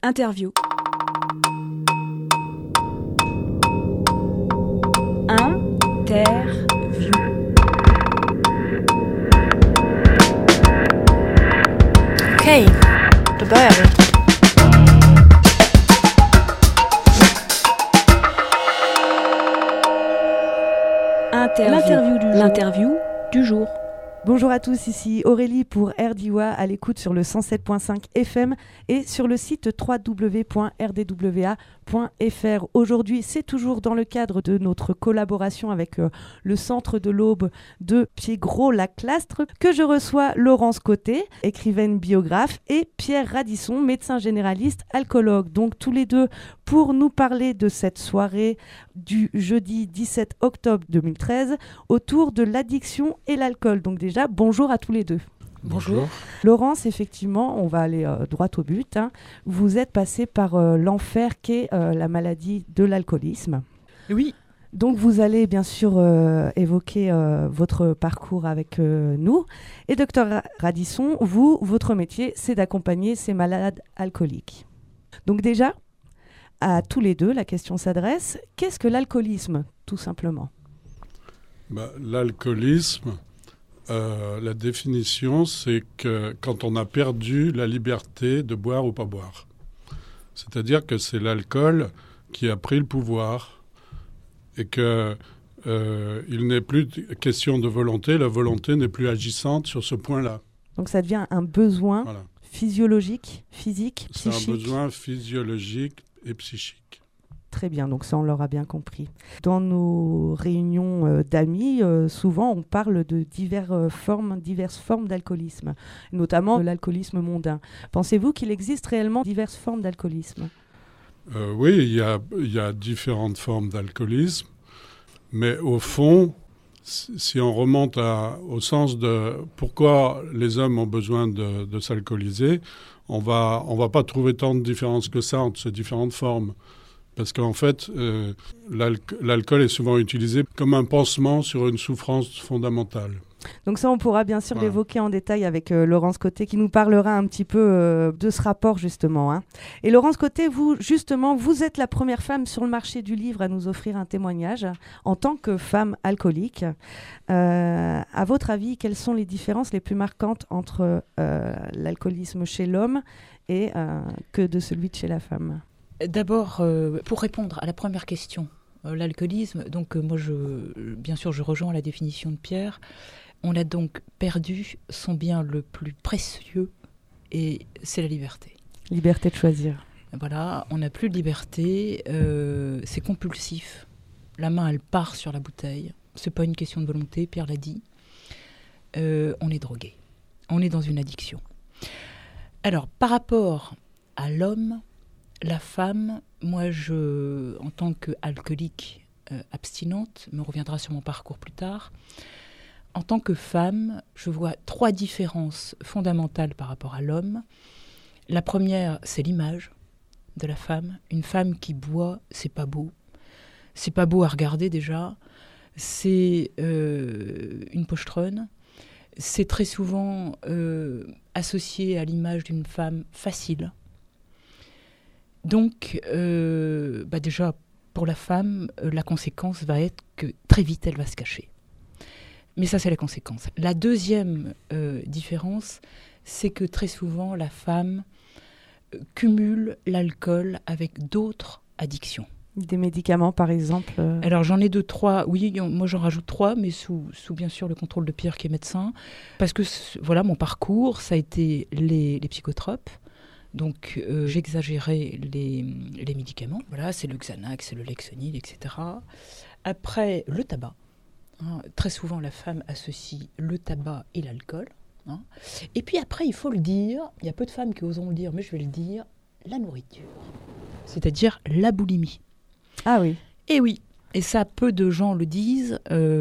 Interview. Interview. Okej, då börjar vi. L'interview du jour. Bonjour à tous, ici Aurélie pour RDWA à l'écoute sur le 107.5 FM et sur le site www.rdwa.fr. Aujourd'hui, c'est toujours dans le cadre de notre collaboration avec le Centre de l'Aube de Piégros-Laclastre que je reçois Laurence Côté, écrivaine biographe, et Pierre Radisson, médecin généraliste, alcoologue. Donc tous les deux pour nous parler de cette soirée du jeudi 17 octobre 2013 autour de l'addiction et l'alcool. Donc déjà, bonjour à tous les deux. Bonjour. Laurence, effectivement, on va aller droit au but. Vous êtes passée par l'enfer qu'est la maladie de l'alcoolisme. Oui. Donc vous allez bien sûr évoquer votre parcours avec nous. Et docteur Radisson, votre métier, c'est d'accompagner ces malades alcooliques. Donc déjà, à tous les deux, la question s'adresse. Qu'est-ce que l'alcoolisme, tout simplement ? L'alcoolisme, la définition, c'est que quand on a perdu la liberté de boire ou pas boire. C'est-à-dire que c'est l'alcool qui a pris le pouvoir et qu'il n'est plus question de volonté. La volonté n'est plus agissante sur ce point-là. Donc ça devient un besoin physiologique, physique, psychique. C'est un besoin physiologique et psychique. Très bien, donc ça on l'aura bien compris. Dans nos réunions d'amis, souvent on parle de diverses formes d'alcoolisme, notamment l'alcoolisme mondain. Pensez-vous qu'il existe réellement diverses formes d'alcoolisme ? Oui, il y a différentes formes d'alcoolisme, mais au fond, si on remonte au sens de pourquoi les hommes ont besoin de s'alcooliser, on va pas trouver tant de différences que ça entre ces différentes formes. Parce qu'en fait, l'alcool est souvent utilisé comme un pansement sur une souffrance fondamentale. Donc ça, on pourra bien sûr l'évoquer en détail avec Laurence Côté, qui nous parlera un petit peu de ce rapport, justement. Et Laurence Côté, vous êtes la première femme sur le marché du livre à nous offrir un témoignage en tant que femme alcoolique. À votre avis, quelles sont les différences les plus marquantes entre l'alcoolisme chez l'homme et que de celui de chez la femme ? D'abord, pour répondre à la première question, l'alcoolisme, donc moi, bien sûr, je rejoins la définition de Pierre. On a donc perdu son bien le plus précieux, et c'est la liberté. Liberté de choisir. Voilà, on n'a plus de liberté, c'est compulsif. La main, elle part sur la bouteille. C'est pas une question de volonté, Pierre l'a dit. On est drogué. On est dans une addiction. Alors, par rapport à l'homme, la femme, moi, en tant qu'alcoolique abstinente, me reviendra sur mon parcours plus tard, en tant que femme, je vois 3 différences fondamentales par rapport à l'homme. La première, c'est l'image de la femme. Une femme qui boit, c'est pas beau. C'est pas beau à regarder déjà. C'est une pochetronne. C'est très souvent associé à l'image d'une femme facile. Donc, déjà, pour la femme, la conséquence va être que très vite, elle va se cacher. Mais ça, c'est la conséquence. La deuxième différence, c'est que très souvent, la femme cumule l'alcool avec d'autres addictions. Des médicaments, par exemple Alors, j'en ai 2, 3. Oui, moi, j'en rajoute 3, mais sous bien sûr, le contrôle de Pierre, qui est médecin. Parce que, voilà, mon parcours, ça a été les psychotropes. Donc, j'exagérais les médicaments. Voilà, c'est le Xanax, c'est le Lexonil, etc. Après, le tabac. Très souvent, la femme associe le tabac et l'alcool. Et puis après, il faut le dire, il y a peu de femmes qui oseront le dire, mais je vais le dire, la nourriture. C'est-à-dire la boulimie. Ah oui. Et oui, et ça, peu de gens le disent.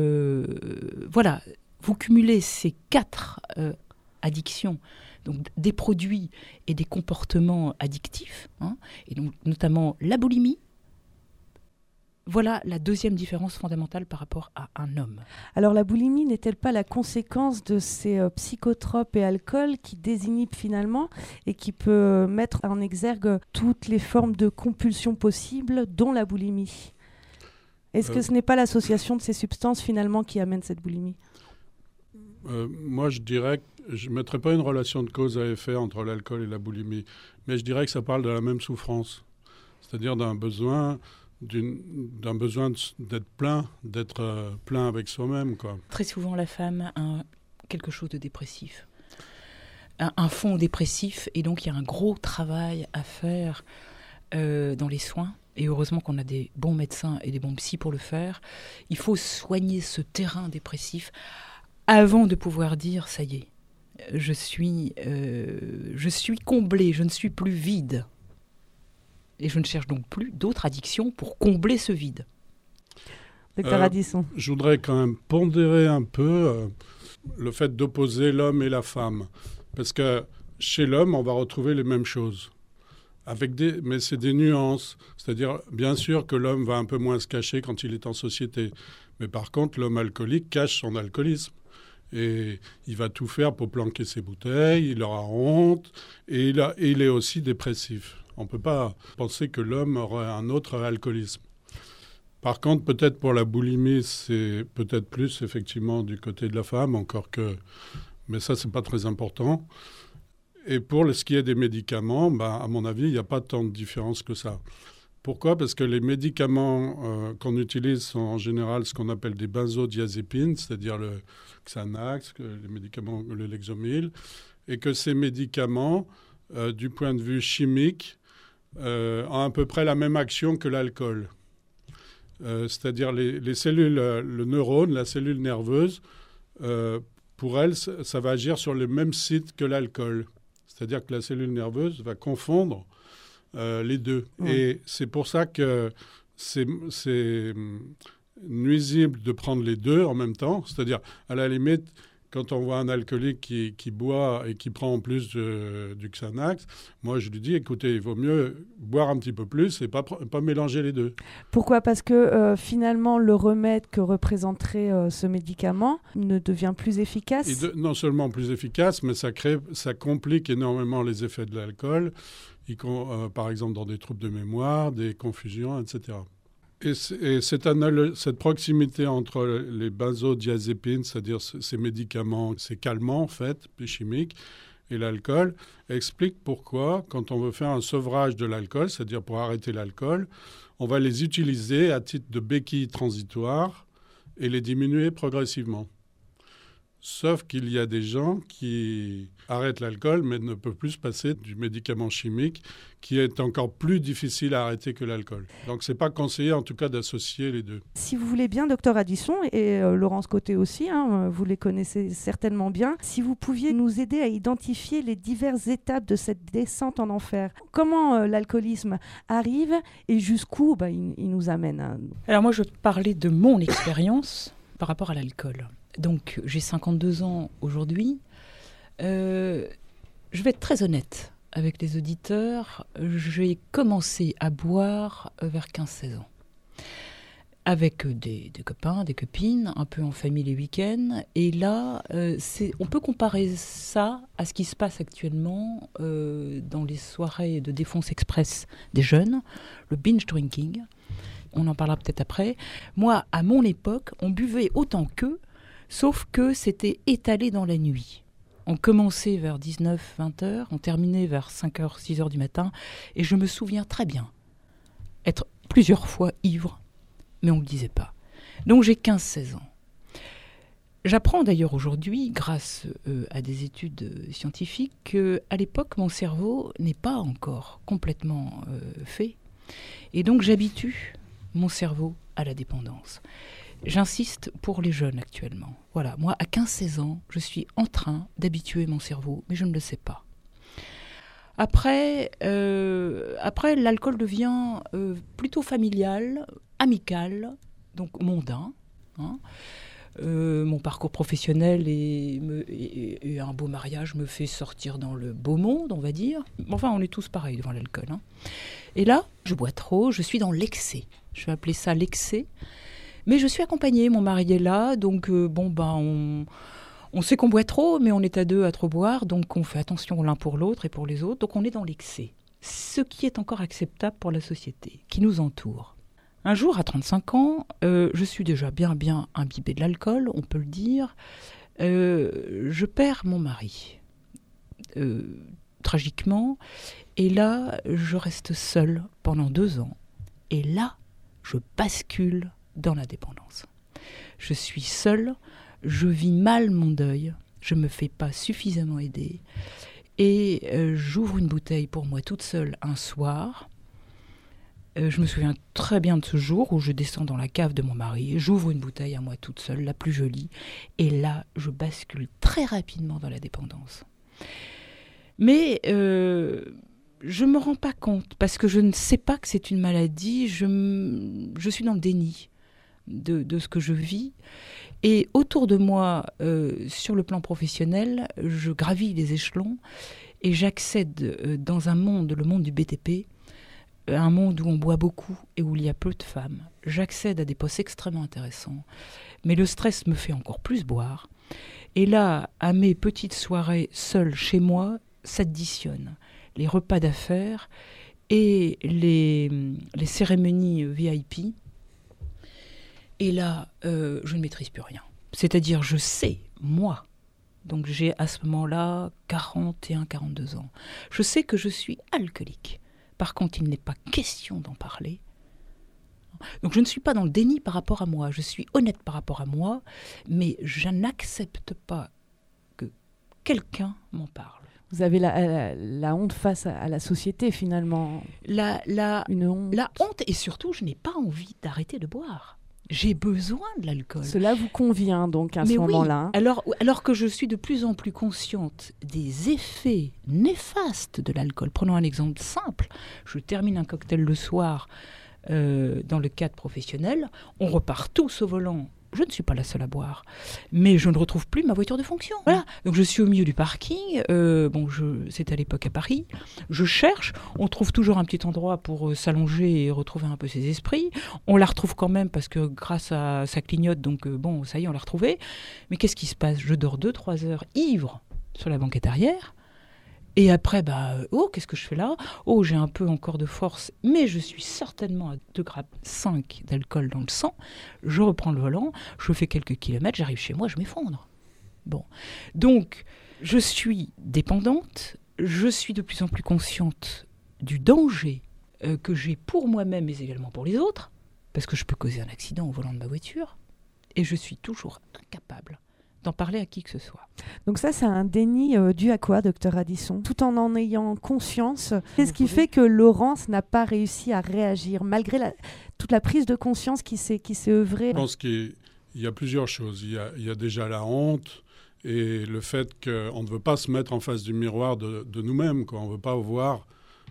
Voilà, vous cumulez ces 4 addictions, donc des produits et des comportements addictifs, et donc notamment la boulimie, Voilà la deuxième différence fondamentale par rapport à un homme. Alors la boulimie n'est-elle pas la conséquence de ces psychotropes et alcool qui désinhibent finalement et qui peut mettre en exergue toutes les formes de compulsion possibles, dont la boulimie ? Est-ce que ce n'est pas l'association de ces substances finalement qui amène cette boulimie ? Moi, je dirais que je ne mettrais pas une relation de cause à effet entre l'alcool et la boulimie, mais je dirais que ça parle de la même souffrance, c'est-à-dire d'un besoin d'être plein avec soi-même, quoi. Très souvent, la femme a quelque chose de dépressif, un fond dépressif, et donc il y a un gros travail à faire dans les soins. Et heureusement qu'on a des bons médecins et des bons psys pour le faire. Il faut soigner ce terrain dépressif avant de pouvoir dire « ça y est, je suis comblée, je ne suis plus vide ». Et je ne cherche donc plus d'autres addictions pour combler ce vide. Docteur Addison. Je voudrais quand même pondérer un peu le fait d'opposer l'homme et la femme. Parce que chez l'homme, on va retrouver les mêmes choses. Mais c'est des nuances. C'est-à-dire, bien sûr que l'homme va un peu moins se cacher quand il est en société. Mais par contre, l'homme alcoolique cache son alcoolisme. Et il va tout faire pour planquer ses bouteilles, il aura honte, et il est aussi dépressif. On ne peut pas penser que l'homme aurait un autre alcoolisme. Par contre, peut-être pour la boulimie, c'est peut-être plus effectivement du côté de la femme, encore que... Mais ça, c'est pas très important. Et pour ce qui est des médicaments, à mon avis, il n'y a pas tant de différence que ça. Pourquoi ? Parce que les médicaments qu'on utilise sont en général ce qu'on appelle des benzodiazépines, c'est-à-dire le Xanax, les médicaments, le Lexomil, et que ces médicaments, du point de vue chimique, ont à peu près la même action que l'alcool. C'est-à-dire les cellules, le neurone, la cellule nerveuse, pour elle, ça va agir sur les mêmes sites que l'alcool. C'est-à-dire que la cellule nerveuse va confondre les deux. Mmh. Et c'est pour ça que c'est nuisible de prendre les deux en même temps. C'est-à-dire, à la limite, quand on voit un alcoolique qui boit et qui prend en plus du Xanax, moi je lui dis, écoutez, il vaut mieux boire un petit peu plus et pas mélanger les deux. Pourquoi ? Parce que finalement, le remède que représenterait ce médicament ne devient plus efficace ? Non seulement plus efficace, mais ça complique énormément les effets de l'alcool, par exemple dans des troubles de mémoire, des confusions, etc. Et cette proximité entre les benzodiazépines, c'est-à-dire ces médicaments, ces calmants en fait, chimiques, et l'alcool, explique pourquoi, quand on veut faire un sevrage de l'alcool, c'est-à-dire pour arrêter l'alcool, on va les utiliser à titre de béquille transitoire et les diminuer progressivement. Sauf qu'il y a des gens qui arrêtent l'alcool mais ne peuvent plus se passer du médicament chimique qui est encore plus difficile à arrêter que l'alcool. Donc ce n'est pas conseillé en tout cas d'associer les deux. Si vous voulez bien, docteur Addison, et Laurence Côté aussi, vous les connaissez certainement bien, si vous pouviez nous aider à identifier les diverses étapes de cette descente en enfer. Comment l'alcoolisme arrive et jusqu'où il nous amène Alors moi je parlais de mon expérience par rapport à l'alcool. Donc, j'ai 52 ans aujourd'hui. Je vais être très honnête avec les auditeurs. J'ai commencé à boire vers 15-16 ans. Avec des copains, des copines, un peu en famille les week-ends. Et là, on peut comparer ça à ce qui se passe actuellement dans les soirées de défonce express des jeunes, le binge drinking. On en parlera peut-être après. Moi, à mon époque, on buvait autant qu'eux, sauf que c'était étalé dans la nuit. On commençait vers 19-20 heures, on terminait vers 5h, 6h du matin. Et je me souviens très bien être plusieurs fois ivre, mais on ne le disait pas. Donc j'ai 15-16 ans. J'apprends d'ailleurs aujourd'hui, grâce à des études scientifiques, qu'à l'époque, mon cerveau n'est pas encore complètement fait. Et donc j'habitue mon cerveau à la dépendance. J'insiste pour les jeunes actuellement. Voilà, moi, à 15-16 ans, je suis en train d'habituer mon cerveau, mais je ne le sais pas. Après, l'alcool devient plutôt familial, amical, donc mondain. Mon parcours professionnel et un beau mariage me fait sortir dans le beau monde, on va dire. Enfin, on est tous pareils devant l'alcool. Et là, je bois trop, je suis dans l'excès. Je vais appeler ça l'excès. Mais je suis accompagnée, mon mari est là, donc on sait qu'on boit trop, mais on est à deux à trop boire, donc on fait attention l'un pour l'autre et pour les autres, donc on est dans l'excès. Ce qui est encore acceptable pour la société, qui nous entoure. Un jour, à 35 ans, je suis déjà bien imbibée de l'alcool, on peut le dire. Je perds mon mari, tragiquement, et là, je reste seule pendant 2 ans. Et là, je bascule dans la dépendance. Je suis seule, je vis mal mon deuil, je ne me fais pas suffisamment aider. Et j'ouvre une bouteille pour moi toute seule un soir. Je me souviens très bien de ce jour où je descends dans la cave de mon mari, j'ouvre une bouteille à moi toute seule, la plus jolie, et là, je bascule très rapidement dans la dépendance. Mais je ne me rends pas compte, parce que je ne sais pas que c'est une maladie, je suis dans le déni de ce que je vis. Et autour de moi, sur le plan professionnel, je gravis les échelons et j'accède dans un monde, le monde du BTP, un monde où on boit beaucoup et où il y a peu de femmes. J'accède à des postes extrêmement intéressants, mais le stress me fait encore plus boire. Et là, à mes petites soirées seules chez moi, s'additionnent les repas d'affaires et les cérémonies VIP. Et là, je ne maîtrise plus rien. C'est-à-dire, je sais, moi, donc j'ai à ce moment-là 41, 42 ans, je sais que je suis alcoolique. Par contre, il n'est pas question d'en parler. Donc je ne suis pas dans le déni par rapport à moi, je suis honnête par rapport à moi, mais je n'accepte pas que quelqu'un m'en parle. Vous avez la honte face à la société, finalement. Une honte. La honte, et surtout, je n'ai pas envie d'arrêter de boire. J'ai besoin de l'alcool. Cela vous convient donc à ce moment-là. Alors que je suis de plus en plus consciente des effets néfastes de l'alcool. Prenons un exemple simple. Je termine un cocktail le soir dans le cadre professionnel. On repart tous au volant. Je ne suis pas la seule à boire, mais je ne retrouve plus ma voiture de fonction. Voilà. Donc je suis au milieu du parking. C'était à l'époque à Paris. Je cherche. On trouve toujours un petit endroit pour s'allonger et retrouver un peu ses esprits. On la retrouve quand même parce que grâce à sa clignote, donc ça y est, on l'a retrouvée. Mais qu'est-ce qui se passe ? Je dors 2-3 heures ivre sur la banquette arrière. Et après, qu'est-ce que je fais là ? J'ai un peu encore de force, mais je suis certainement à 2,5 g d'alcool dans le sang. Je reprends le volant, je fais quelques kilomètres, j'arrive chez moi, je m'effondre. Bon. Donc, je suis dépendante, je suis de plus en plus consciente du danger que j'ai pour moi-même, mais également pour les autres, parce que je peux causer un accident au volant de ma voiture, et je suis toujours incapable d'en parler à qui que ce soit. Donc ça, c'est un déni dû à quoi, docteur Addison ? Tout en ayant conscience, qu'est-ce qui fait que Laurence n'a pas réussi à réagir, malgré toute la prise de conscience qui s'est œuvrée ? Je pense qu'il y a plusieurs choses. Il y a déjà la honte et le fait qu'on ne veut pas se mettre en face du miroir de nous-mêmes, quoi. On ne veut pas voir,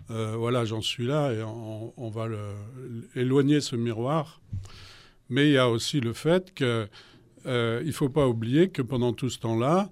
j'en suis là, et on va éloigner ce miroir. Mais il y a aussi le fait que il ne faut pas oublier que pendant tout ce temps-là,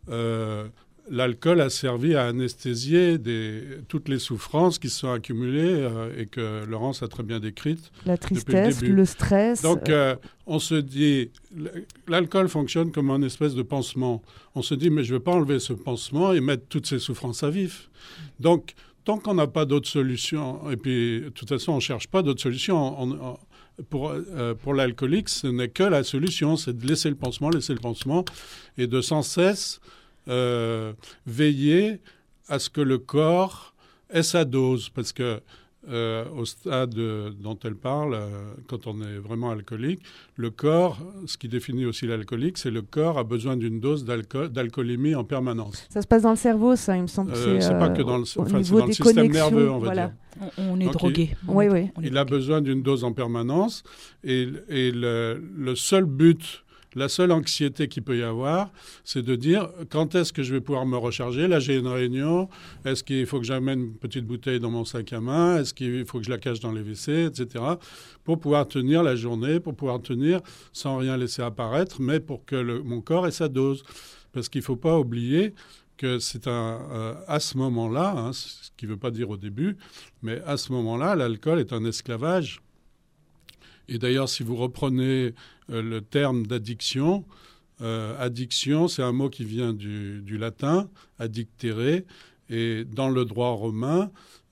l'alcool a servi à anesthésier toutes les souffrances qui se sont accumulées et que Laurence a très bien décrites. La tristesse, le stress. Donc, on se dit, l'alcool fonctionne comme un espèce de pansement. On se dit, mais je ne vais pas enlever ce pansement et mettre toutes ces souffrances à vif. Donc, tant qu'on n'a pas d'autres solutions, et puis de toute façon, on ne cherche pas d'autres solutions, pour l'alcoolique, ce n'est que la solution, c'est de laisser le pansement, et de sans cesse veiller à ce que le corps ait sa dose. Parce que au stade dont elle parle, quand on est vraiment alcoolique, le corps, ce qui définit aussi l'alcoolique, c'est le corps a besoin d'une dose d'alcoolémie en permanence. Ça se passe dans le cerveau, ça, il me semble. C'est pas que dans le système nerveux, on va dire. On est donc drogué. Il a besoin d'une dose en permanence et le seul but, la seule anxiété qu'il peut y avoir, c'est de dire quand est-ce que je vais pouvoir me recharger ? Là, j'ai une réunion. Est-ce qu'il faut que j'amène une petite bouteille dans mon sac à main ? Est-ce qu'il faut que je la cache dans les WC, etc. Pour pouvoir tenir la journée, pour pouvoir tenir sans rien laisser apparaître, mais pour que mon corps ait sa dose. Parce qu'il ne faut pas oublier que c'est à ce moment-là, ce qui ne veut pas dire au début, mais à ce moment-là, l'alcool est un esclavage Et d'ailleurs, si vous reprenez le terme d'addiction, addiction, c'est un mot qui vient du latin, addictere, et dans le droit romain,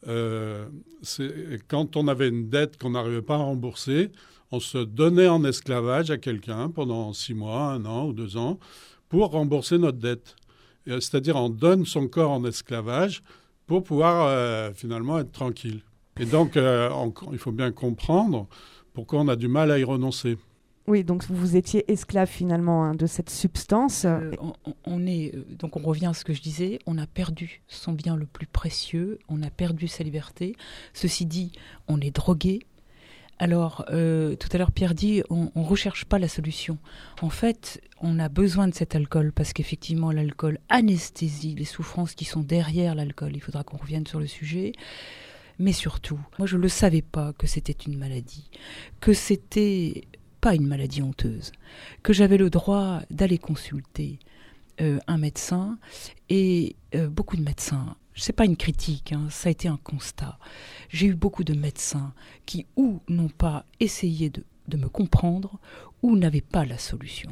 quand on avait une dette qu'on n'arrivait pas à rembourser, on se donnait en esclavage à quelqu'un pendant 6 mois, 1 an ou 2 ans pour rembourser notre dette. C'est-à-dire on donne son corps en esclavage pour pouvoir finalement être tranquille. Et donc il faut bien comprendre pourquoi on a du mal à y renoncer. Oui, donc vous étiez esclave finalement de cette substance. Donc on revient à ce que je disais, on a perdu son bien le plus précieux, on a perdu sa liberté. Ceci dit, on est drogué. Alors, tout à l'heure, Pierre dit, on ne recherche pas la solution. En fait, on a besoin de cet alcool parce qu'effectivement, l'alcool anesthésie les souffrances qui sont derrière l'alcool. Il faudra qu'on revienne sur le sujet. Mais surtout, moi, je ne le savais pas que c'était une maladie, que c'était pas une maladie honteuse, que j'avais le droit d'aller consulter un médecin et beaucoup de médecins. Ce n'est pas une critique, ça a été un constat. J'ai eu beaucoup de médecins qui ou n'ont pas essayé de me comprendre ou n'avaient pas la solution.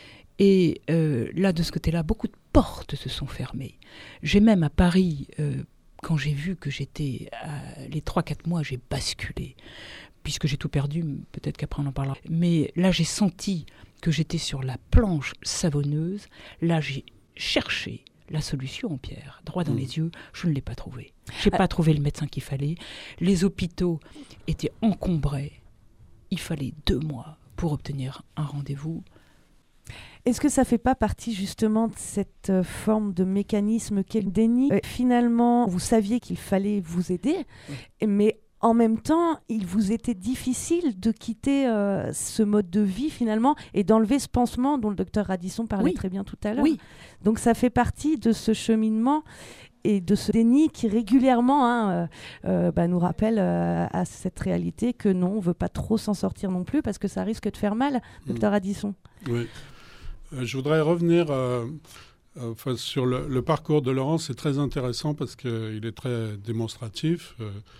Et là, de ce côté-là, beaucoup de portes se sont fermées. J'ai même à Paris, quand j'ai vu que j'étais, les 3-4 mois, j'ai basculé. Puisque j'ai tout perdu, peut-être qu'après on en parlera. Mais là, j'ai senti que j'étais sur la planche savonneuse. Là, j'ai cherché la solution, Pierre, droit dans les yeux. Je ne l'ai pas trouvée. Je n'ai pas trouvé le médecin qu'il fallait. Les hôpitaux étaient encombrés. Il fallait 2 mois pour obtenir un rendez-vous. Est-ce que ça ne fait pas partie justement de cette forme de mécanisme qu'est le déni ? Finalement, vous saviez qu'il fallait vous aider, mais en même temps, il vous était difficile de quitter ce mode de vie finalement et d'enlever ce pansement dont le docteur Radisson parlait très bien tout à l'heure. Oui. Donc ça fait partie de ce cheminement et de ce déni qui régulièrement nous rappelle à cette réalité que non, on ne veut pas trop s'en sortir non plus parce que ça risque de faire mal, docteur Radisson. Oui. Je voudrais revenir sur le parcours de Laurent. C'est très intéressant parce qu'il est très démonstratif.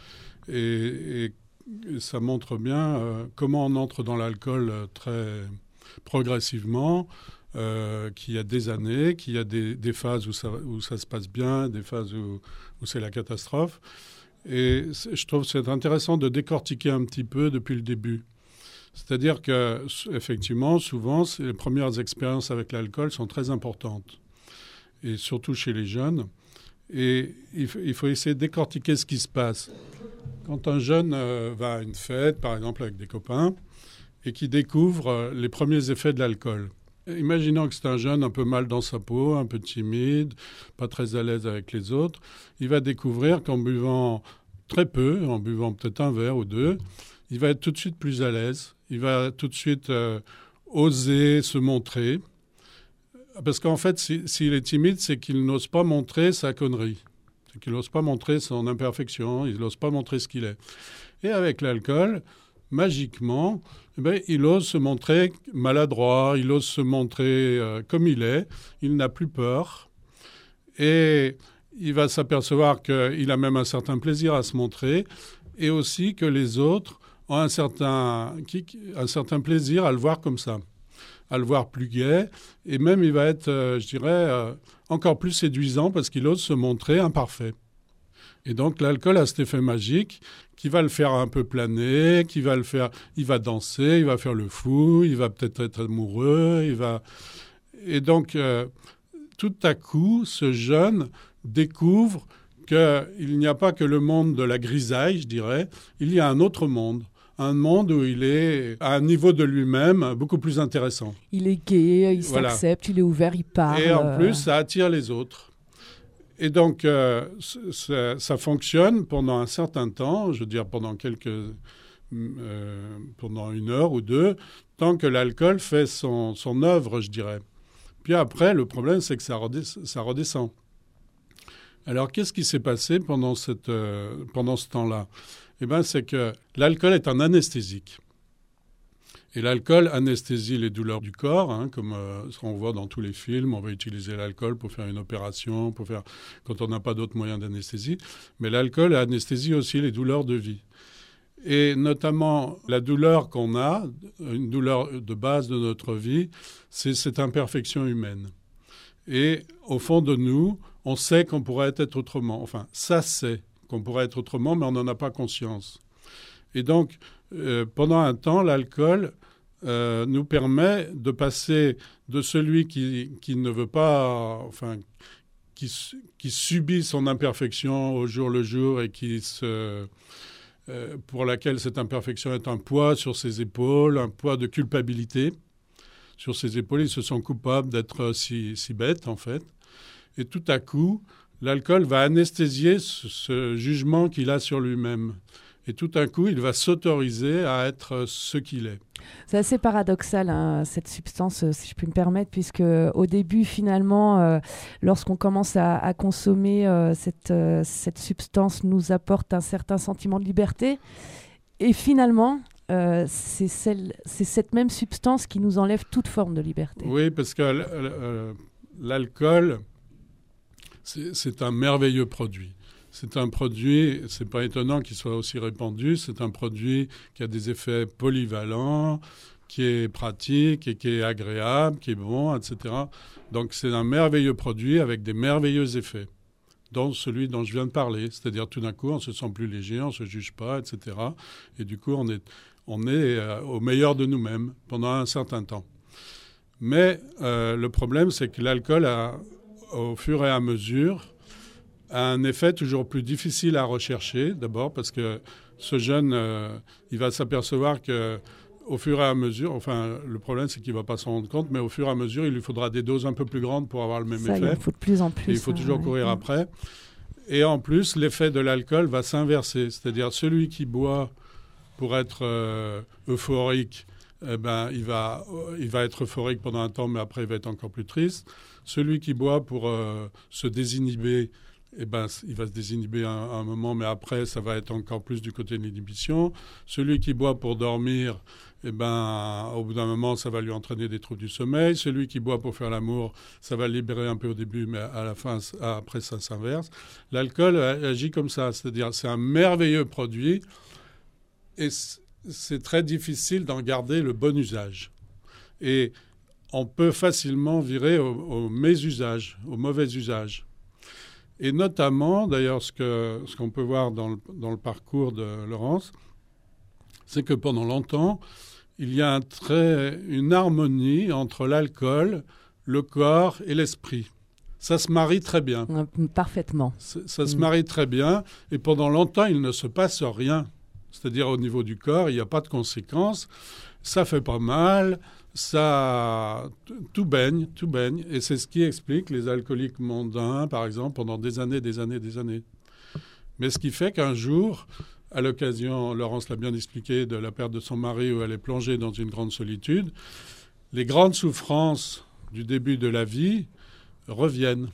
Et ça montre bien comment on entre dans l'alcool très progressivement, qu'il y a des années, qu'il y a des phases où ça se passe bien, des phases où c'est la catastrophe. Et je trouve que c'est intéressant de décortiquer un petit peu depuis le début. C'est-à-dire qu'effectivement, souvent, les premières expériences avec l'alcool sont très importantes, et surtout chez les jeunes. Et il faut essayer de décortiquer ce qui se passe. Quand un jeune va à une fête, par exemple avec des copains, et qui découvre les premiers effets de l'alcool. Imaginons que c'est un jeune un peu mal dans sa peau, un peu timide, pas très à l'aise avec les autres. Il va découvrir qu'en buvant très peu, en buvant peut-être un verre ou 2, il va être tout de suite plus à l'aise. Il va tout de suite oser se montrer. Parce qu'en fait, s'il est timide, c'est qu'il n'ose pas montrer sa connerie. C'est qu'il n'ose pas montrer son imperfection, il n'ose pas montrer ce qu'il est. Et avec l'alcool, magiquement, il ose se montrer maladroit, il ose se montrer comme il est, il n'a plus peur. Et il va s'apercevoir qu'il a même un certain plaisir à se montrer, et aussi que les autres ont un certain plaisir à le voir comme ça, à le voir plus gai, et même il va être, encore plus séduisant parce qu'il ose se montrer imparfait. Et donc l'alcool a cet effet magique qui va le faire un peu planer, il va danser, il va faire le fou, il va peut-être être amoureux, et donc tout à coup, ce jeune découvre qu'il n'y a pas que le monde de la grisaille, je dirais, il y a un autre monde. Un monde où il est à un niveau de lui-même beaucoup plus intéressant. Il est gai, il s'accepte, il est ouvert, il parle. Et en plus, ça attire les autres. Et donc, ça fonctionne pendant un certain temps, je veux dire pendant 1 heure ou 2, tant que l'alcool fait son œuvre, je dirais. Puis après, le problème, c'est que ça redescend. Alors, qu'est-ce qui s'est passé pendant ce temps-là ? C'est que l'alcool est un anesthésique. Et l'alcool anesthésie les douleurs du corps, comme on voit dans tous les films. On va utiliser l'alcool pour faire une opération, quand on n'a pas d'autres moyens d'anesthésie. Mais l'alcool anesthésie aussi les douleurs de vie. Et notamment, la douleur qu'on a, une douleur de base de notre vie, c'est cette imperfection humaine. Et au fond de nous, on sait qu'on pourrait être autrement. Enfin, ça sait qu'on pourrait être autrement, mais on n'en a pas conscience. Et donc, pendant un temps, l'alcool nous permet de passer de celui qui ne veut pas, enfin, qui subit son imperfection au jour le jour et pour laquelle cette imperfection est un poids sur ses épaules, un poids de culpabilité sur ses épaules. Ils se sont coupables d'être si bêtes, en fait. Et tout à coup, l'alcool va anesthésier ce jugement qu'il a sur lui-même. Et tout à coup, il va s'autoriser à être ce qu'il est. C'est assez paradoxal, hein, cette substance, si je puis me permettre, puisque au début, finalement, lorsqu'on commence à consommer cette substance, nous apporte un certain sentiment de liberté. Et finalement, c'est cette même substance qui nous enlève toute forme de liberté. Oui, parce que l'alcool, c'est un merveilleux produit. C'est un produit, c'est pas étonnant qu'il soit aussi répandu, c'est un produit qui a des effets polyvalents, qui est pratique et qui est agréable, qui est bon, etc. Donc c'est un merveilleux produit avec des merveilleux effets, dont celui dont je viens de parler. C'est-à-dire tout d'un coup, on se sent plus léger, on se juge pas, etc. Et du coup, on est au meilleur de nous-mêmes pendant un certain temps. Mais le problème, c'est que l'alcool, au fur et à mesure, a un effet toujours plus difficile à rechercher, d'abord parce que ce jeune, il va s'apercevoir qu'au fur et à mesure, enfin, le problème, c'est qu'il ne va pas s'en rendre compte, mais au fur et à mesure, il lui faudra des doses un peu plus grandes pour avoir le même effet. Il faut de plus en plus. Et il faut toujours courir après. Et en plus, l'effet de l'alcool va s'inverser. C'est-à-dire, celui qui boit pour être euphorique, il va être euphorique pendant un temps, mais après, il va être encore plus triste. Celui qui boit pour se désinhiber, il va se désinhiber un moment, mais après, ça va être encore plus du côté de l'inhibition. Celui qui boit pour dormir, au bout d'un moment, ça va lui entraîner des troubles du sommeil. Celui qui boit pour faire l'amour, ça va le libérer un peu au début, mais à la fin, après, ça s'inverse. L'alcool agit comme ça, c'est-à-dire c'est un merveilleux produit et c'est très difficile d'en garder le bon usage. Et on peut facilement virer au mésusage, au mauvais usage. Et notamment, d'ailleurs, ce qu'on peut voir dans le parcours de Laurence, c'est que pendant longtemps, il y a une harmonie entre l'alcool, le corps et l'esprit. Ça se marie très bien. Parfaitement. Ça se marie très bien. Et pendant longtemps, il ne se passe rien. C'est-à-dire au niveau du corps, il n'y a pas de conséquences. Ça fait pas mal. Tout baigne. Et c'est ce qui explique les alcooliques mondains, par exemple, pendant des années. Mais ce qui fait qu'un jour, à l'occasion, Laurence l'a bien expliqué, de la perte de son mari où elle est plongée dans une grande solitude, les grandes souffrances du début de la vie reviennent.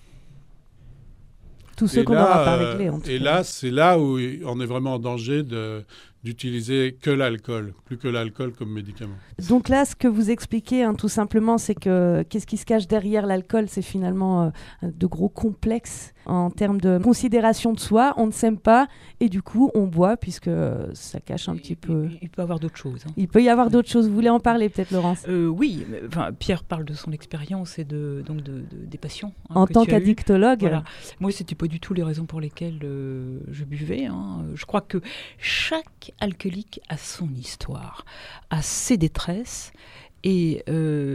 Tous ceux qu'on n'aura pas réglés, en tout cas. Et là, c'est là où on est vraiment en danger d'utiliser que l'alcool, plus que l'alcool comme médicament. Donc là, ce que vous expliquez, tout simplement, c'est que qu'est-ce qui se cache derrière l'alcool, c'est finalement de gros complexes en termes de considération de soi. On ne s'aime pas et du coup, on boit puisque ça cache un petit peu... Il peut y avoir d'autres choses. Il peut y avoir d'autres choses. Vous voulez en parler peut-être, Laurence ? Oui, Pierre parle de son expérience et des passions. En tant qu'addictologue. Voilà. Moi, c'était pas du tout les raisons pour lesquelles je buvais. Je crois que chaque alcoolique a son histoire, a ses détresses. Et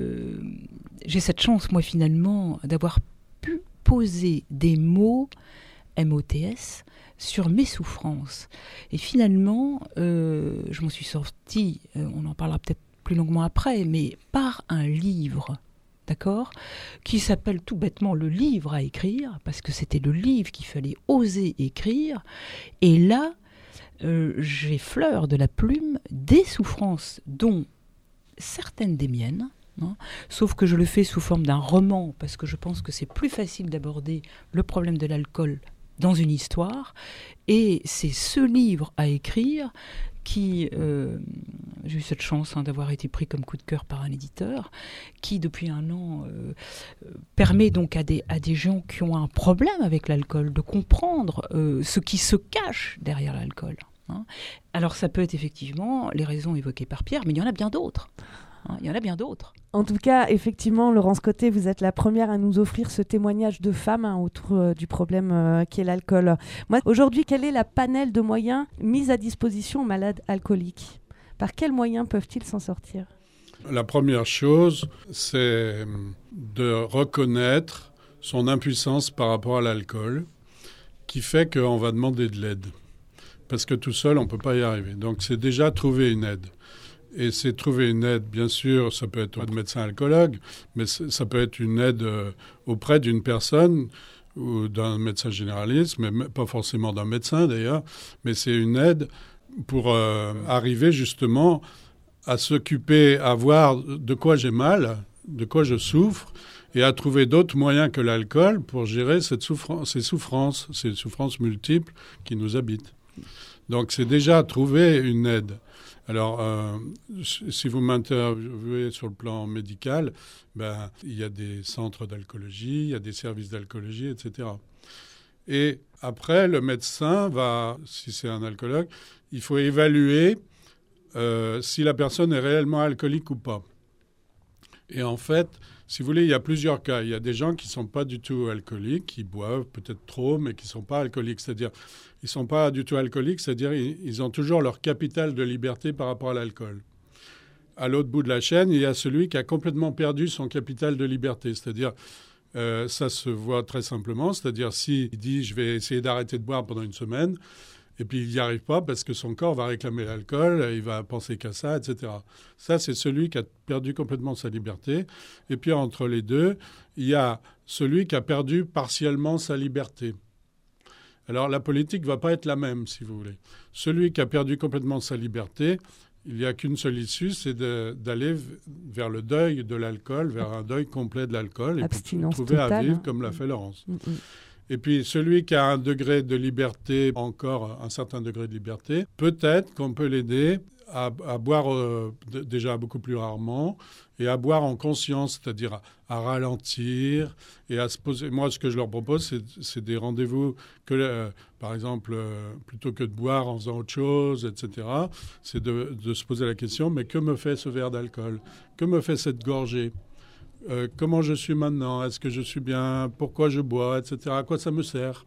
j'ai cette chance, moi, finalement, d'avoir pu poser des mots, MOTS, sur mes souffrances. Et finalement, je m'en suis sortie, on en parlera peut-être plus longuement après, mais par un livre, d'accord, qui s'appelle tout bêtement le livre à écrire, parce que c'était le livre qu'il fallait oser écrire. Et là, j'effleure de la plume des souffrances, dont certaines des miennes, sauf que je le fais sous forme d'un roman, parce que je pense que c'est plus facile d'aborder le problème de l'alcool dans une histoire. Et c'est ce livre à écrire qui, j'ai eu cette chance d'avoir été pris comme coup de cœur par un éditeur, qui depuis un an permet donc à des gens qui ont un problème avec l'alcool de comprendre ce qui se cache derrière l'alcool. hein. Alors ça peut être effectivement les raisons évoquées par Pierre, mais il y en a bien d'autres. Il y en a bien d'autres. En tout cas, effectivement, Laurence Côté, vous êtes la première à nous offrir ce témoignage de femme autour du problème qui est l'alcool. Moi, aujourd'hui, quel est la panel de moyens mis à disposition aux malades alcooliques ? Par quels moyens peuvent-ils s'en sortir ? La première chose, c'est de reconnaître son impuissance par rapport à l'alcool, qui fait qu'on va demander de l'aide. Parce que tout seul, on ne peut pas y arriver. Donc, c'est déjà trouver une aide. Et c'est trouver une aide, bien sûr, ça peut être un médecin alcoologue, mais ça peut être une aide auprès d'une personne ou d'un médecin généraliste, mais pas forcément d'un médecin d'ailleurs, mais c'est une aide pour arriver justement à s'occuper, à voir de quoi j'ai mal, de quoi je souffre, et à trouver d'autres moyens que l'alcool pour gérer ces souffrances multiples qui nous habitent. Donc c'est déjà trouver une aide. Alors, si vous m'interviewez sur le plan médical, il y a des centres d'alcoolologie, il y a des services d'alcoolologie, etc. Et après, le médecin va, si c'est un alcoologue, il faut évaluer si la personne est réellement alcoolique ou pas. Et en fait, si vous voulez, il y a plusieurs cas. Il y a des gens qui ne sont pas du tout alcooliques, qui boivent peut-être trop, mais qui ne sont pas alcooliques. C'est-à-dire, ils ne sont pas du tout alcooliques, c'est-à-dire ils ont toujours leur capital de liberté par rapport à l'alcool. À l'autre bout de la chaîne, il y a celui qui a complètement perdu son capital de liberté. C'est-à-dire, ça se voit très simplement. C'est-à-dire, s'il dit « je vais essayer d'arrêter de boire pendant une semaine », et puis il n'y arrive pas parce que son corps va réclamer l'alcool, il va penser qu'à ça, etc. Ça, c'est celui qui a perdu complètement sa liberté. Et puis entre les deux, il y a celui qui a perdu partiellement sa liberté. Alors la politique ne va pas être la même, si vous voulez. Celui qui a perdu complètement sa liberté, il n'y a qu'une seule issue, c'est d'aller vers le deuil de l'alcool, vers un deuil complet de l'alcool, et puis trouver totale, à vivre comme l'a fait Laurence. Et puis, celui qui a un degré de liberté, encore un certain degré de liberté, peut-être qu'on peut l'aider à boire déjà beaucoup plus rarement et à boire en conscience, c'est-à-dire à ralentir et à se poser. Moi, ce que je leur propose, c'est des rendez-vous que, par exemple, plutôt que de boire en faisant autre chose, etc., c'est de se poser la question, mais que me fait ce verre d'alcool ? Que me fait cette gorgée ? Comment je suis maintenant, est-ce que je suis bien, pourquoi je bois, etc., à quoi ça me sert.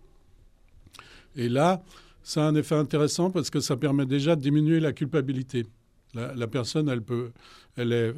Et là, ça a un effet intéressant parce que ça permet déjà de diminuer la culpabilité. La personne, elle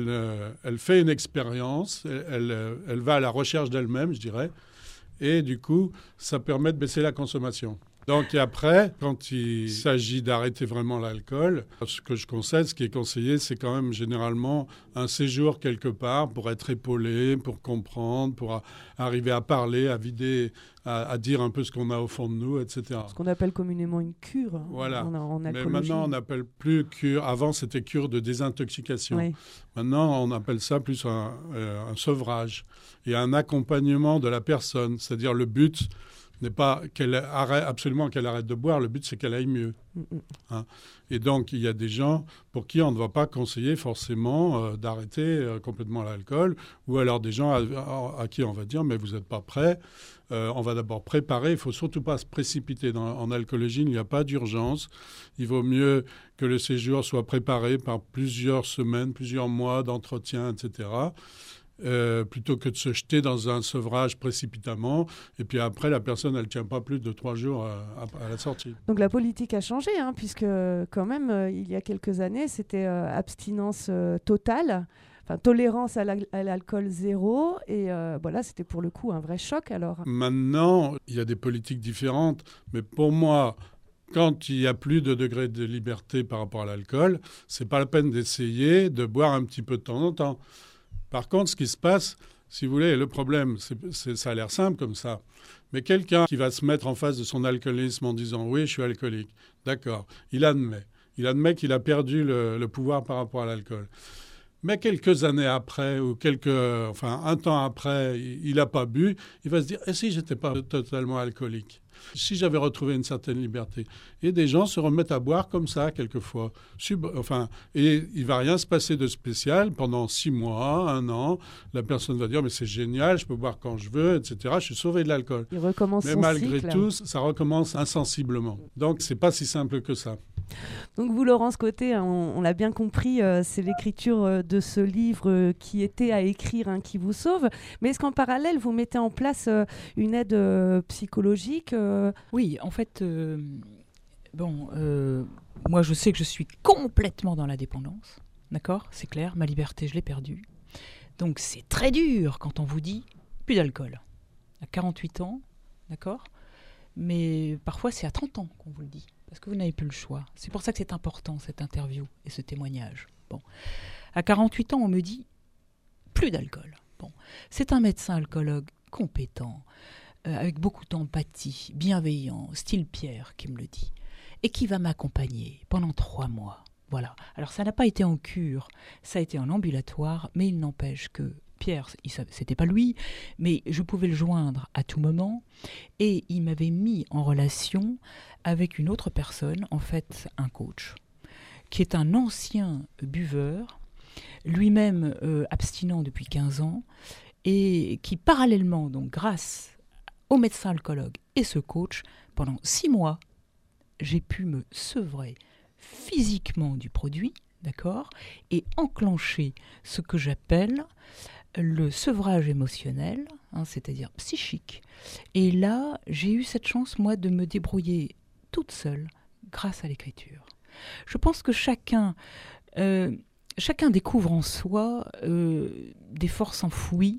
fait une expérience, elle va à la recherche d'elle-même, je dirais, et du coup, ça permet de baisser la consommation. Donc, et après, quand il s'agit d'arrêter vraiment l'alcool, ce que je conseille, ce qui est conseillé, c'est quand même généralement un séjour quelque part pour être épaulé, pour comprendre, pour arriver à parler, à vider, à dire un peu ce qu'on a au fond de nous, etc. Ce qu'on appelle communément une cure. Voilà. En mais maintenant, on n'appelle plus cure. Avant, c'était cure de désintoxication. Oui. Maintenant, on appelle ça plus un sevrage et un accompagnement de la personne. C'est-à-dire le but n'est pas absolument qu'elle arrête de boire, le but c'est qu'elle aille mieux. Hein. Et donc il y a des gens pour qui on ne va pas conseiller forcément d'arrêter complètement l'alcool, ou alors des gens à qui on va dire mais vous n'êtes pas prêts, on va d'abord préparer, il ne faut surtout pas se précipiter. En alcoolologie, il n'y a pas d'urgence, il vaut mieux que le séjour soit préparé par plusieurs semaines, plusieurs mois d'entretien, etc., plutôt que de se jeter dans un sevrage précipitamment. Et puis après, la personne, elle ne tient pas plus de 3 jours à la sortie. Donc la politique a changé, puisque quand même, il y a quelques années, c'était abstinence totale, tolérance à l'alcool zéro. Et voilà, c'était pour le coup un vrai choc alors. Maintenant, il y a des politiques différentes. Mais pour moi, quand il n'y a plus de degré de liberté par rapport à l'alcool, ce n'est pas la peine d'essayer de boire un petit peu de temps en temps. Par contre, ce qui se passe, si vous voulez, le problème, ça a l'air simple comme ça, mais quelqu'un qui va se mettre en face de son alcoolisme en disant « oui, je suis alcoolique », d'accord, il admet qu'il a perdu le pouvoir par rapport à l'alcool. Mais quelques années après, ou un temps après, il n'a pas bu, il va se dire « et si je n'étais pas totalement alcoolique ?» Si j'avais retrouvé une certaine liberté. Et des gens se remettent à boire comme ça, quelquefois. Et il ne va rien se passer de spécial pendant 6 mois, 1 an. La personne va dire, mais c'est génial, je peux boire quand je veux, etc. Je suis sauvé de l'alcool. Il recommence mais son malgré cycle. tout, ça recommence insensiblement. Donc, ce n'est pas si simple que ça. Donc vous, Laurence Côté, on l'a bien compris, c'est l'écriture de ce livre qui était à écrire, qui vous sauve. Mais est-ce qu'en parallèle, vous mettez en place une aide psychologique Oui, en fait, moi je sais que je suis complètement dans la dépendance, d'accord ? C'est clair, ma liberté, je l'ai perdue. Donc c'est très dur quand on vous dit plus d'alcool. À 48 ans, d'accord ? Mais parfois c'est à 30 ans qu'on vous le dit. Parce que vous n'avez plus le choix. C'est pour ça que c'est important, cette interview et ce témoignage. Bon. À 48 ans, on me dit plus d'alcool. Bon. C'est un médecin alcoologue compétent, avec beaucoup d'empathie, bienveillant, style Pierre, qui me le dit, et qui va m'accompagner pendant 3 mois. Voilà. Alors, ça n'a pas été en cure, ça a été en ambulatoire, mais il n'empêche que Pierre, c'était pas lui, mais je pouvais le joindre à tout moment, et il m'avait mis en relation avec une autre personne, en fait un coach, qui est un ancien buveur, lui-même abstinent depuis 15 ans, et qui parallèlement, donc grâce au médecin alcoologue et ce coach, pendant 6 mois, j'ai pu me sevrer physiquement du produit, d'accord, et enclencher ce que j'appelle le sevrage émotionnel, c'est-à-dire psychique. Et là, j'ai eu cette chance, moi, de me débrouiller toute seule grâce à l'écriture. Je pense que chacun découvre en soi des forces enfouies.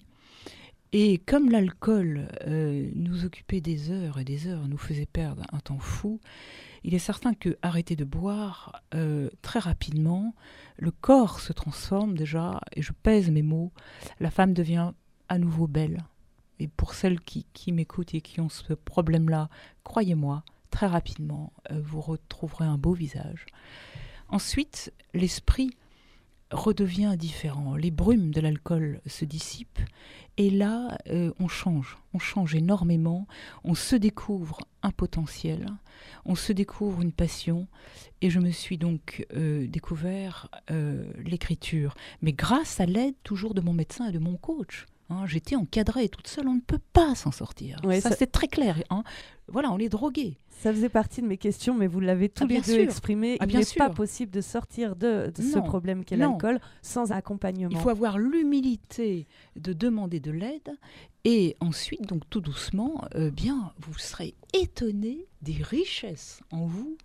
Et comme l'alcool nous occupait des heures et des heures, nous faisait perdre un temps fou, il est certain que arrêter de boire très rapidement, le corps se transforme déjà, et je pèse mes mots, la femme devient à nouveau belle. Et pour celles qui m'écoutent et qui ont ce problème-là, croyez-moi, très rapidement, vous retrouverez un beau visage. Ensuite, l'esprit redevient différent. Les brumes de l'alcool se dissipent et là, on change énormément. On se découvre un potentiel, on se découvre une passion et je me suis donc découvert l'écriture. Mais grâce à l'aide toujours de mon médecin et de mon coach. J'étais encadrée toute seule, on ne peut pas s'en sortir. Ouais, ça c'est très clair. Voilà, on est drogué. Ça faisait partie de mes questions, mais vous l'avez tous les deux exprimé. Il n'est pas possible de sortir de ce problème qu'est l'alcool sans accompagnement. Il faut avoir l'humilité de demander de l'aide et ensuite, donc tout doucement, vous serez étonné des richesses en vous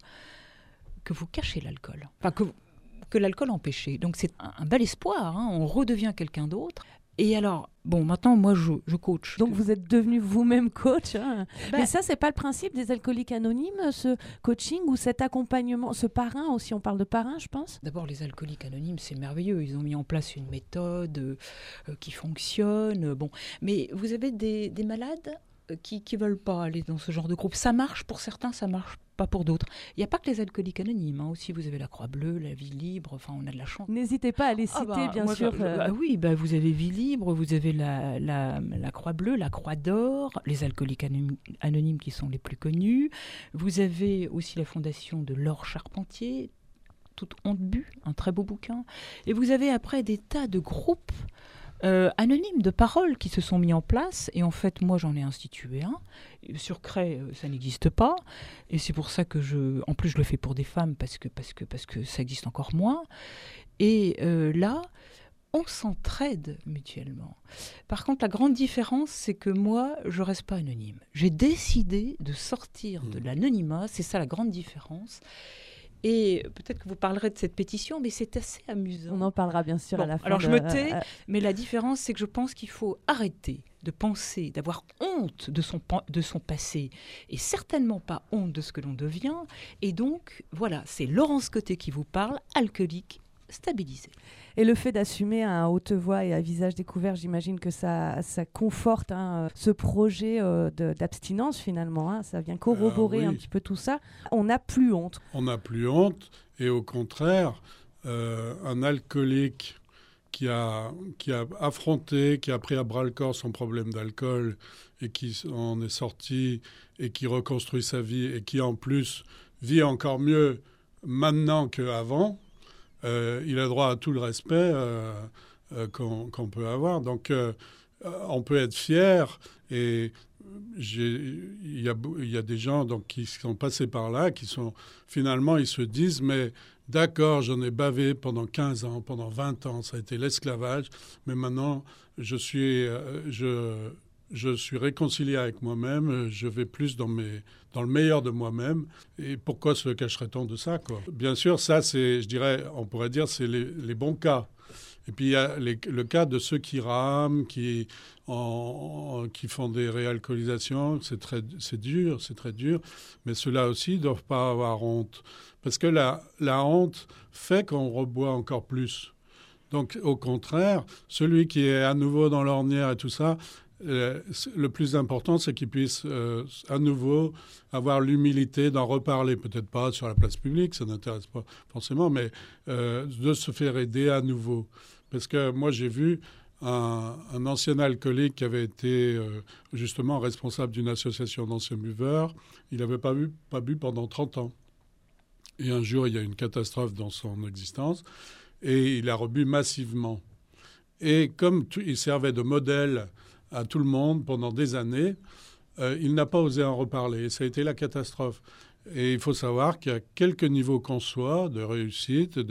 que vous cachez l'alcool. Enfin, que l'alcool empêchait. Donc c'est un bel espoir, on redevient quelqu'un d'autre. Et alors, maintenant, moi, je coach. Donc, vous êtes devenu vous-même coach. Mais ça, c'est pas le principe des alcooliques anonymes, ce coaching ou cet accompagnement, ce parrain aussi, on parle de parrain, je pense. D'abord, les alcooliques anonymes, c'est merveilleux. Ils ont mis en place une méthode qui fonctionne. Mais vous avez des malades qui veulent pas aller dans ce genre de groupe. Ça marche pour certains, ça marche pas pour d'autres. Il n'y a pas que les alcooliques anonymes. Aussi, vous avez la Croix-Bleue, la Vie Libre. Enfin, on a de la chance. N'hésitez pas à les citer, bien sûr. Oui, vous avez Vie Libre, vous avez la Croix-Bleue, la Croix d'Or, les alcooliques anonymes qui sont les plus connus. Vous avez aussi la fondation de Laure Charpentier, Toute honte bu, un très beau bouquin. Et vous avez après des tas de groupes anonymes de paroles qui se sont mis en place, et en fait moi j'en ai institué un. Sur Cray ça n'existe pas, et c'est pour ça que en plus je le fais pour des femmes parce que ça existe encore moins, et là on s'entraide mutuellement. Par contre, la grande différence, c'est que moi, je reste pas anonyme. J'ai décidé de sortir de l'anonymat, c'est ça la grande différence. Et peut-être que vous parlerez de cette pétition, mais c'est assez amusant. On en parlera bien sûr à la fin. Alors je me tais, mais la différence, c'est que je pense qu'il faut arrêter de penser, d'avoir honte de son passé, et certainement pas honte de ce que l'on devient. Et donc, voilà, c'est Laurence Côté qui vous parle, alcoolique stabilisé. Et le fait d'assumer à haute voix et à visage découvert, j'imagine que ça conforte ce projet d'abstinence finalement. Ça vient corroborer un petit peu tout ça. On n'a plus honte. On n'a plus honte, et au contraire, un alcoolique qui a affronté, qui a pris à bras-le-corps son problème d'alcool et qui en est sorti et qui reconstruit sa vie et qui en plus vit encore mieux maintenant qu'avant, il a droit à tout le respect qu'on peut avoir. Donc on peut être fier et il y a des gens donc, qui sont passés par là, qui sont finalement, ils se disent, mais d'accord, j'en ai bavé pendant 15 ans, pendant 20 ans, ça a été l'esclavage, mais maintenant, je suis réconcilié avec moi-même, je vais plus dans le meilleur de moi-même. Et pourquoi se cacherait-on de ça, quoi ? Bien sûr, ça, c'est, je dirais, on pourrait dire, c'est les bons cas. Et puis il y a le cas de ceux qui rament, qui font des réalcoolisations, c'est dur, c'est très dur. Mais ceux-là aussi ne doivent pas avoir honte. Parce que la honte fait qu'on reboit encore plus. Donc au contraire, celui qui est à nouveau dans l'ornière et tout ça, le plus important, c'est qu'il puisse à nouveau avoir l'humilité d'en reparler. Peut-être pas sur la place publique, ça n'intéresse pas forcément, mais de se faire aider à nouveau. Parce que moi, j'ai vu un ancien alcoolique qui avait été justement responsable d'une association d'anciens buveurs. Il n'avait pas bu pendant 30 ans. Et un jour, il y a une catastrophe dans son existence et il a rebu massivement. Et comme il servait de modèle à tout le monde pendant des années, il n'a pas osé en reparler. Et ça a été la catastrophe. Et il faut savoir qu'à quelque niveau qu'on soit, de réussite,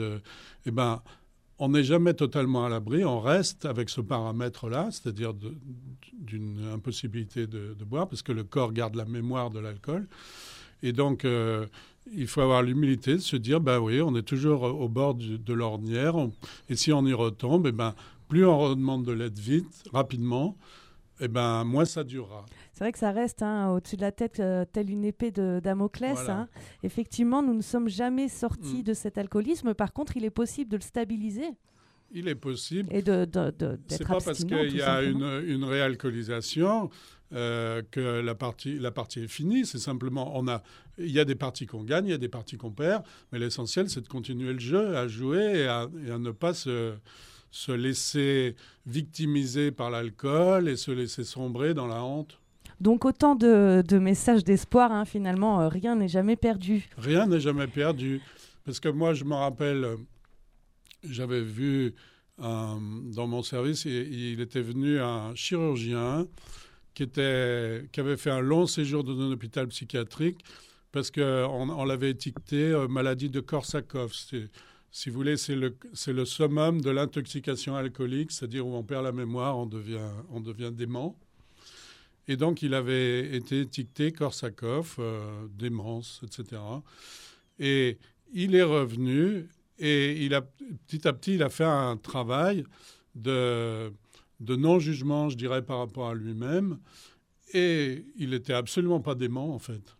on n'est jamais totalement à l'abri. On reste avec ce paramètre-là, c'est-à-dire d'une impossibilité de boire, parce que le corps garde la mémoire de l'alcool. Et donc, il faut avoir l'humilité de se dire, oui, on est toujours au bord de l'ornière. Et si on y retombe, plus on redemande de l'aide vite, rapidement, moins ça durera. C'est vrai que ça reste au-dessus de la tête telle une épée de Damoclès. Voilà. Effectivement, nous ne sommes jamais sortis de cet alcoolisme. Par contre, il est possible de le stabiliser. Il est possible. Et d'être c'est pas parce qu'il y a une réalcoolisation que la partie est finie. C'est simplement, il y a des parties qu'on gagne, il y a des parties qu'on perd. Mais l'essentiel, c'est de continuer le jeu, à jouer et à ne pas se laisser victimiser par l'alcool et se laisser sombrer dans la honte. Donc autant de messages d'espoir, finalement, rien n'est jamais perdu. Rien n'est jamais perdu. Parce que moi, je me rappelle, j'avais vu dans mon service, il était venu un chirurgien qui avait fait un long séjour dans un hôpital psychiatrique parce qu'on l'avait étiqueté maladie de Korsakoff. Si vous voulez, c'est le summum de l'intoxication alcoolique, c'est-à-dire où on perd la mémoire, on devient dément. Et donc, il avait été étiqueté Korsakoff, démence, etc. Et il est revenu et petit à petit, il a fait un travail de non-jugement, je dirais, par rapport à lui-même. Et il n'était absolument pas dément, en fait.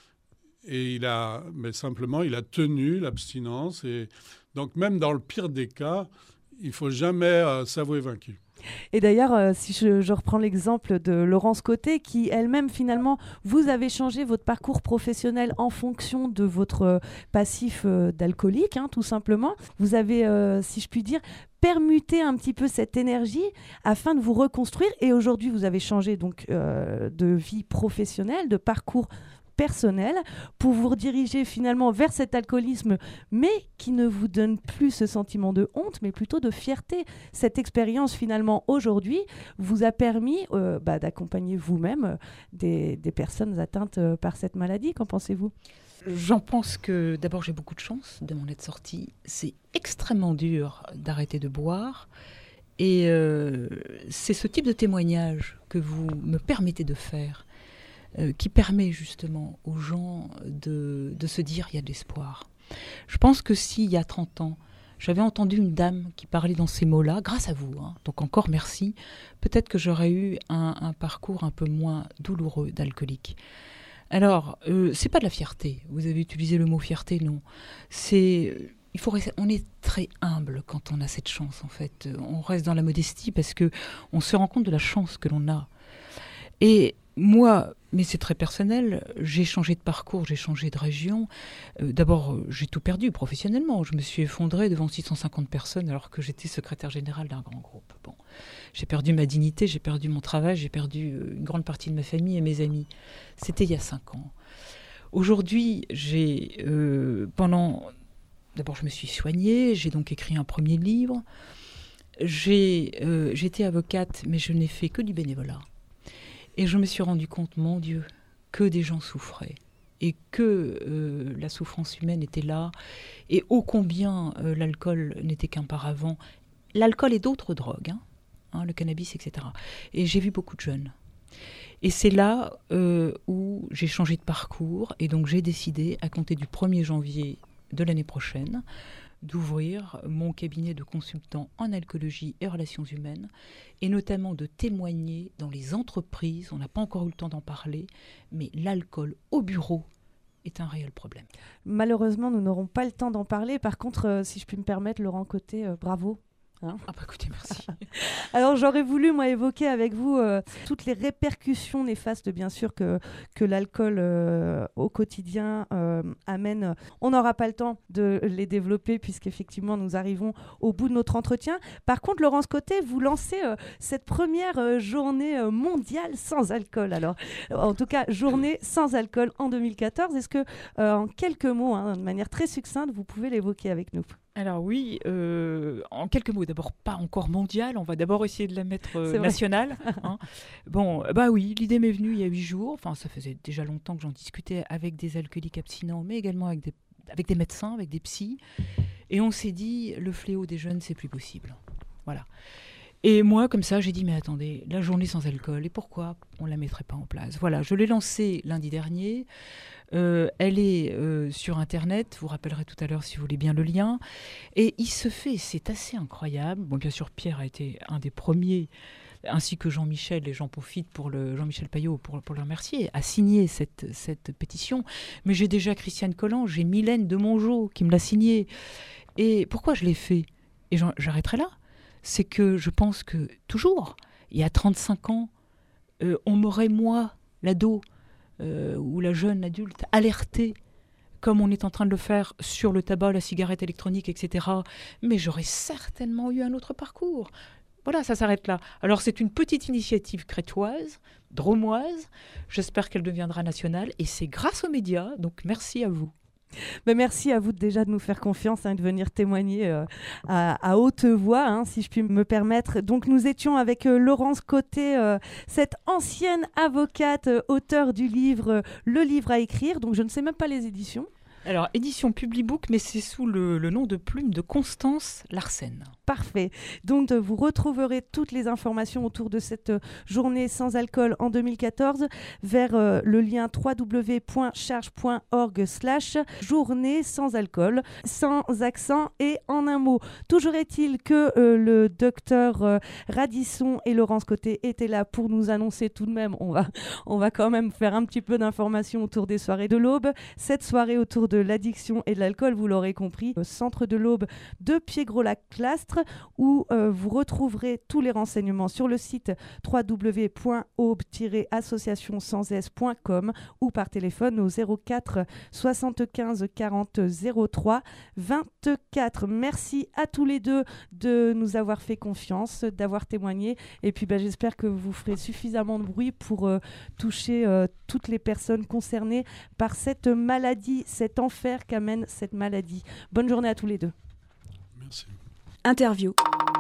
Mais simplement, il a tenu l'abstinence. Et donc, même dans le pire des cas, il ne faut jamais s'avouer vaincu. Et d'ailleurs, si je reprends l'exemple de Laurence Côté, qui elle-même, finalement, vous avez changé votre parcours professionnel en fonction de votre passif d'alcoolique, tout simplement. Vous avez, si je puis dire, permuté un petit peu cette énergie afin de vous reconstruire. Et aujourd'hui, vous avez changé donc de vie professionnelle, de parcours personnel pour vous rediriger finalement vers cet alcoolisme, mais qui ne vous donne plus ce sentiment de honte, mais plutôt de fierté. Cette expérience finalement aujourd'hui vous a permis d'accompagner vous-même des personnes atteintes par cette maladie. Qu'en pensez-vous ? J'en pense que d'abord j'ai beaucoup de chance de m'en être sortie. C'est extrêmement dur d'arrêter de boire. Et c'est ce type de témoignage que vous me permettez de faire qui permet justement aux gens de se dire il y a de l'espoir. Je pense que s'il y a 30 ans, j'avais entendu une dame qui parlait dans ces mots-là, grâce à vous, donc encore merci, peut-être que j'aurais eu un parcours un peu moins douloureux d'alcoolique. Alors, c'est pas de la fierté, vous avez utilisé le mot fierté, non. On est très humble quand on a cette chance, en fait. On reste dans la modestie parce qu'on se rend compte de la chance que l'on a. Et moi, mais c'est très personnel, j'ai changé de parcours, j'ai changé de région. D'abord, j'ai tout perdu professionnellement. Je me suis effondrée devant 650 personnes alors que j'étais secrétaire générale d'un grand groupe. Bon. J'ai perdu ma dignité, j'ai perdu mon travail, j'ai perdu une grande partie de ma famille et mes amis. C'était il y a 5 ans. Aujourd'hui, d'abord, je me suis soignée, j'ai donc écrit un premier livre. J'étais avocate, mais je n'ai fait que du bénévolat. Et je me suis rendu compte, mon Dieu, que des gens souffraient et que la souffrance humaine était là et ô combien l'alcool n'était qu'un paravent. L'alcool et d'autres drogues, le cannabis, etc. Et j'ai vu beaucoup de jeunes. Et c'est là où j'ai changé de parcours et donc j'ai décidé, à compter du 1er janvier de l'année prochaine, d'ouvrir mon cabinet de consultant en alcoolologie et relations humaines, et notamment de témoigner dans les entreprises. On n'a pas encore eu le temps d'en parler, mais l'alcool au bureau est un réel problème. Malheureusement, nous n'aurons pas le temps d'en parler. Par contre, si je puis me permettre, Laurent Côté, bravo. Écoutez, merci. Alors j'aurais voulu moi évoquer avec vous toutes les répercussions néfastes bien sûr que l'alcool au quotidien amène. On n'aura pas le temps de les développer puisqu'effectivement nous arrivons au bout de notre entretien. Par contre, Laurence Côté, vous lancez cette première journée mondiale sans alcool. Alors en tout cas, journée sans alcool en 2014. Est-ce que en quelques mots, de manière très succincte, vous pouvez l'évoquer avec nous ? Alors oui, en quelques mots, d'abord pas encore mondiale, on va d'abord essayer de la mettre nationale. Bon, oui, l'idée m'est venue il y a 8 jours, enfin ça faisait déjà longtemps que j'en discutais avec des alcooliques abstinents, mais également avec des médecins, avec des psys, et on s'est dit, le fléau des jeunes, c'est plus possible. Voilà. Et moi, comme ça, j'ai dit, mais attendez, la journée sans alcool, et pourquoi on ne la mettrait pas en place ? Voilà, je l'ai lancée lundi dernier. Elle est sur Internet, vous rappellerez tout à l'heure si vous voulez bien le lien. Et il se fait, c'est assez incroyable. Bon, bien sûr, Pierre a été un des premiers, ainsi que Jean-Michel, et j'en profite Jean-Michel Payot pour le remercier, a signé cette pétition. Mais j'ai déjà Christiane Collant, j'ai Mylène de Mongeau qui me l'a signée. Et pourquoi je l'ai fait ? Et j'arrêterai là. C'est que je pense que toujours, il y a 35 ans, on m'aurait, moi, l'ado, ou la jeune adulte, alertée, comme on est en train de le faire sur le tabac, la cigarette électronique, etc. Mais j'aurais certainement eu un autre parcours. Voilà, ça s'arrête là. Alors c'est une petite initiative crétoise, dromoise. J'espère qu'elle deviendra nationale. Et c'est grâce aux médias, donc merci à vous. Merci à vous déjà de nous faire confiance et de venir témoigner à haute voix, si je puis me permettre. Donc nous étions avec Laurence Côté, cette ancienne avocate, auteure du livre Le livre à écrire. Donc je ne sais même pas les éditions. Alors, édition Publibook, mais c'est sous le nom de plume de Constance Larsen. Parfait. Donc, vous retrouverez toutes les informations autour de cette journée sans alcool en 2014 vers le lien www.charge.org/journée sans alcool, sans accent et en un mot. Toujours est-il que le docteur Radisson et Laurence Côté étaient là pour nous annoncer tout de même, on va quand même faire un petit peu d'informations autour des soirées de l'Aube. Cette soirée autour de l'addiction et de l'alcool, vous l'aurez compris, au centre de l'Aube de Piégrot-Laclastre, où vous retrouverez tous les renseignements sur le site www.aube-association-sans-s.com ou par téléphone au 04 75 40 03 24. Merci à tous les deux de nous avoir fait confiance, d'avoir témoigné, et puis j'espère que vous ferez suffisamment de bruit pour toucher toutes les personnes concernées par cette maladie, cet enfer qu'amène cette maladie. Bonne journée à tous les deux. Merci. Interview.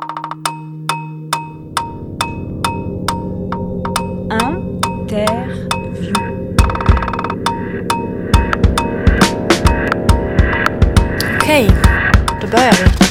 Interview. Okej, då börjar vi.